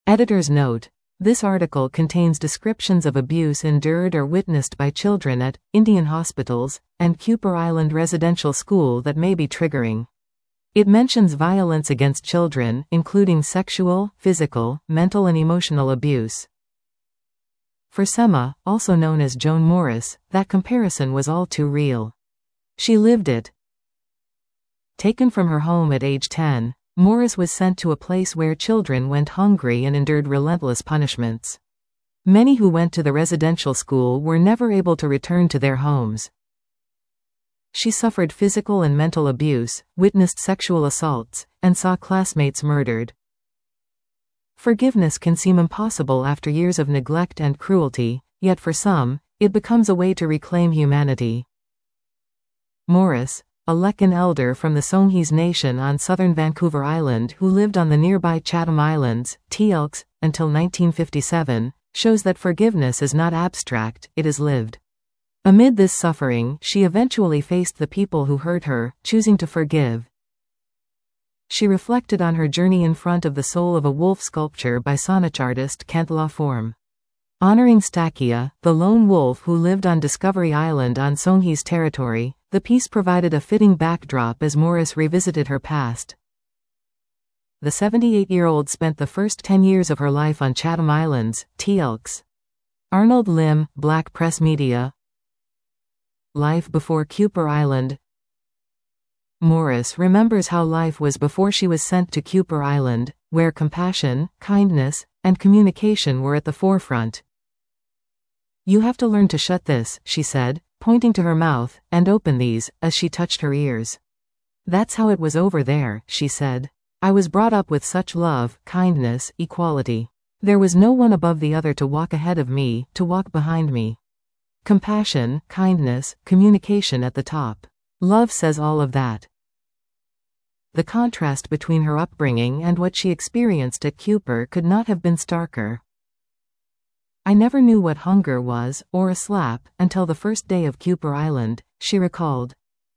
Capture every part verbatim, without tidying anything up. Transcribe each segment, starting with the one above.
Editor's note: this article contains descriptions of abuse endured or witnessed by children at Indian hospitals and Kuper Island Residential School that may be triggering. It mentions violence against children, including sexual, physical, mental and emotional abuse. For Sema, also known as Joan Morris, that comparison was all too real. She lived it. Taken from her home at age ten, Morris was sent to a place where children went hungry and endured relentless punishments. Many who went to the residential school were never able to return to their homes. She suffered physical and mental abuse, witnessed sexual assaults, and saw classmates murdered. Forgiveness can seem impossible after years of neglect and cruelty, yet for some, it becomes a way to reclaim humanity. Morris, a Lekan elder from the Songhees Nation on southern Vancouver Island who lived on the nearby Chatham Islands, T L C S, until nineteen fifty-seven, shows that forgiveness is not abstract, it is lived. Amid this suffering, she eventually faced the people who hurt her, choosing to forgive. She reflected on her journey in front of the soul of a wolf sculpture by Saanich artist Kent Lawform. Honoring Stakia, the lone wolf who lived on Discovery Island on Songhees territory, the piece provided a fitting backdrop as Morris revisited her past. The seventy-eight-year-old spent the first ten years of her life on Chatham Islands, T L C S. Arnold Lim, Black Press Media. Life before Kuper Island. Morris remembers how life was before she was sent to Kuper Island, where compassion, kindness, and communication were at the forefront. "You have to learn to shut this," she said, pointing to her mouth, "and open these," as she touched her ears. "That's how it was over there," she said. "I was brought up with such love, kindness, equality. There was no one above the other to walk ahead of me, to walk behind me. Compassion, kindness, communication at the top. Love says all of that." The contrast between her upbringing and what she experienced at Kuper could not have been starker. "I never knew what hunger was, or a slap, until the first day of Kuper Island," she recalled.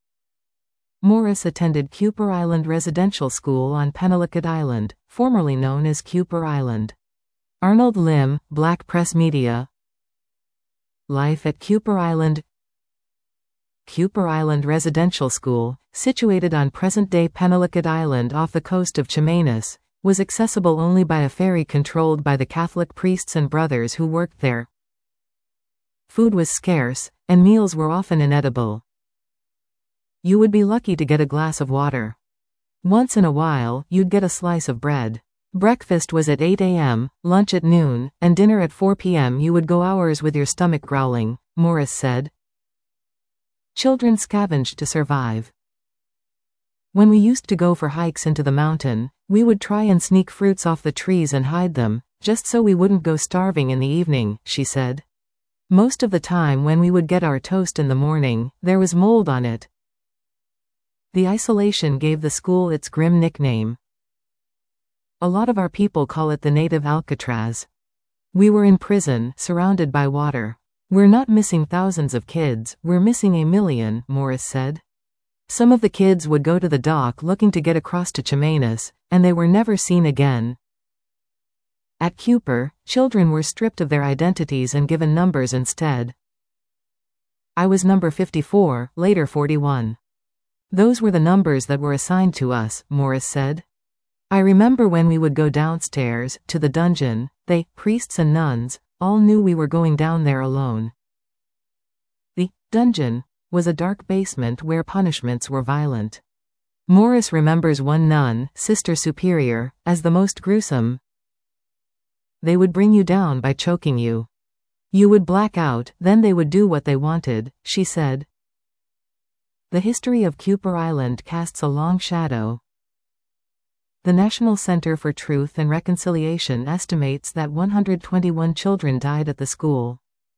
Morris attended Kuper Island Residential School on Pentelicate Island, formerly known as Kuper Island. Arnold Lim, Black Press Media. Life at Kuper Island. Kuper Island Residential School, situated on present-day Pentelicate Island off the coast of Chemainus, was accessible only by a ferry controlled by the Catholic priests and brothers who worked there. Food was scarce, and meals were often inedible. You would be lucky to get a glass of water. Once in a while, you'd get a slice of bread. Breakfast was at eight a m, lunch at noon, and dinner at four p m You would go hours with your stomach growling, Morris said. Children scavenged to survive. When we used to go for hikes into the mountain, we would try and sneak fruits off the trees and hide them, just so we wouldn't go starving in the evening, she said. Most of the time when we would get our toast in the morning, there was mold on it. The isolation gave the school its grim nickname. A lot of our people call it the native Alcatraz. We were in prison, surrounded by water. We're not missing thousands of kids, we're missing a million, Morris said. Some of the kids would go to the dock looking to get across to Chemainus, and they were never seen again. At Kuper, children were stripped of their identities and given numbers instead. I was number fifty-four, later forty-one. Those were the numbers that were assigned to us, Morris said. I remember when we would go downstairs, to the dungeon, they, priests and nuns, all knew we were going down there alone. The dungeon was a dark basement where punishments were violent. Morris remembers one nun, Sister Superior, as the most gruesome. They would bring you down by choking you. You would black out, then they would do what they wanted, she said. The history of Kuper Island casts a long shadow. The National Center for Truth and Reconciliation estimates that one hundred twenty-one children died at the school.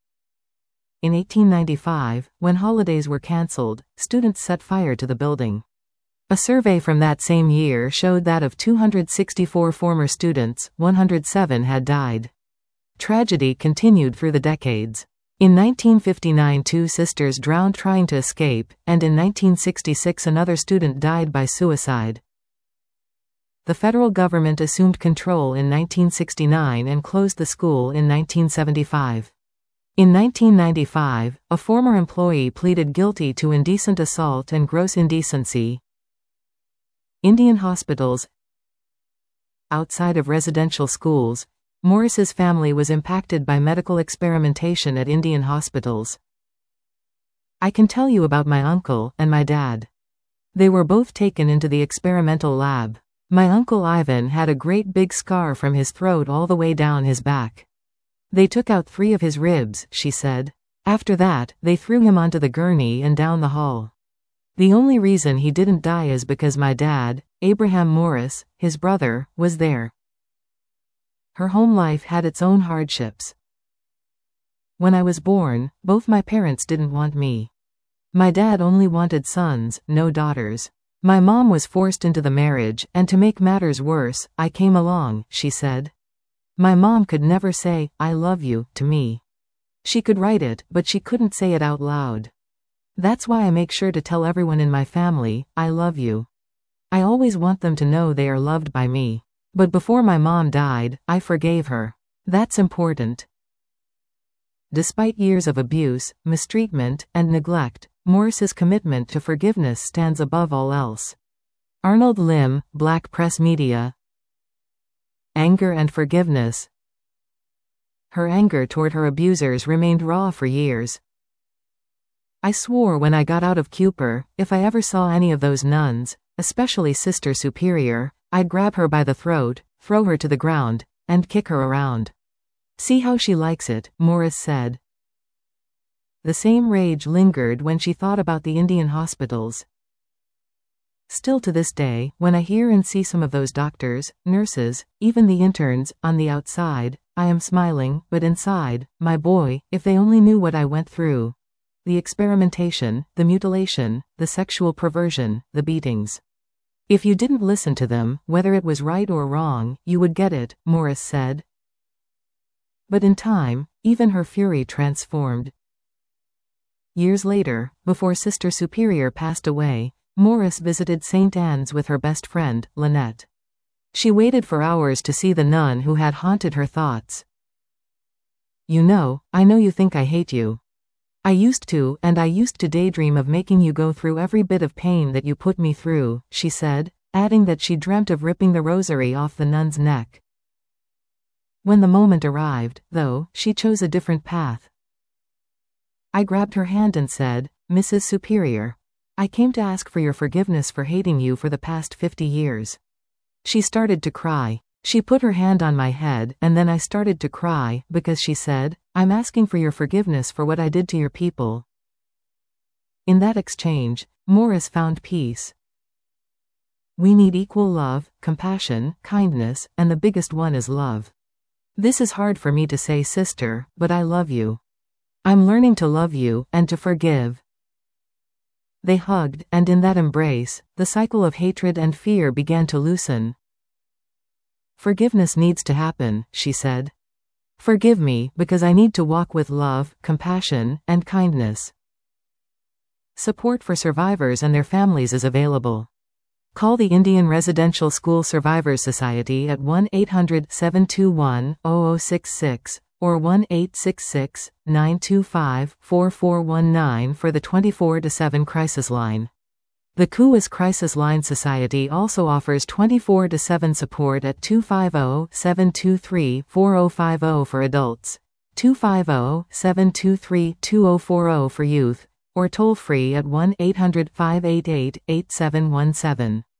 In eighteen ninety-five, when holidays were cancelled, students set fire to the building. A survey from that same year showed that of two hundred sixty-four former students, one hundred seven had died. Tragedy continued through the decades. In nineteen fifty-nine, two sisters drowned trying to escape, and in nineteen sixty-six another student died by suicide. the federal government assumed control in nineteen sixty-nine and closed the school in nineteen seventy-five. In nineteen ninety-five, a former employee pleaded guilty to indecent assault and gross indecency. Indian hospitals. Outside of residential schools, Morris's family was impacted by medical experimentation at Indian hospitals. I can tell you about my uncle and my dad. They were both taken into the experimental lab. My uncle Ivan had a great big scar from his throat all the way down his back. They took out three of his ribs, she said. After that, they threw him onto the gurney and down the hall. The only reason he didn't die is because my dad, Abraham Morris, his brother, was there. Her home life had its own hardships. When I was born, both my parents didn't want me. My dad only wanted sons, no daughters. My mom was forced into the marriage, and to make matters worse, I came along, she said. My mom could never say, "I love you," to me. She could write it, but she couldn't say it out loud. That's why I make sure to tell everyone in my family, "I love you." I always want them to know they are loved by me. But before my mom died, I forgave her. That's important. Despite years of abuse, mistreatment, and neglect, Morris's commitment to forgiveness stands above all else. Arnold Lim, Black Press Media. Anger and forgiveness. Her anger toward her abusers remained raw for years. I swore when I got out of Cooper, if I ever saw any of those nuns, especially Sister Superior, I'd grab her by the throat, throw her to the ground, and kick her around. See how she likes it, Morris said. The same rage lingered when she thought about the Indian hospitals. Still to this day, when I hear and see some of those doctors, nurses, even the interns, on the outside, I am smiling, but inside, my boy, if they only knew what I went through. The experimentation, the mutilation, the sexual perversion, the beatings. If you didn't listen to them, whether it was right or wrong, you would get it, Morris said. But in time, even her fury transformed. Years later, before Sister Superior passed away, Morris visited Saint Anne's with her best friend, Lynette. She waited for hours to see the nun who had haunted her thoughts. You know, I know you think I hate you. I used to, and I used to daydream of making you go through every bit of pain that you put me through, she said, adding that she dreamt of ripping the rosary off the nun's neck. When the moment arrived, though, she chose a different path. I grabbed her hand and said, "Missus Superior, I came to ask for your forgiveness for hating you for the past fifty years. She started to cry. She put her hand on my head, and then I started to cry, because she said, "I'm asking for your forgiveness for what I did to your people." In that exchange, Morris found peace. We need equal love, compassion, kindness, and the biggest one is love. This is hard for me to say, sister, but I love you. I'm learning to love you, and to forgive. They hugged, and in that embrace, the cycle of hatred and fear began to loosen. Forgiveness needs to happen, she said. Forgive me, because I need to walk with love, compassion, and kindness. Support for survivors and their families is available. Call the Indian Residential School Survivors Society at one eight hundred, seven two one, zero zero six six or one eight six six, nine two five, four four one nine for the twenty-four seven crisis line. The C U S Crisis Line Society also offers twenty-four seven support at two five zero, seven two three, four zero five zero for adults, two five zero, seven two three, two zero four zero for youth, or toll free at one eight hundred, five eight eight, eight seven one seven.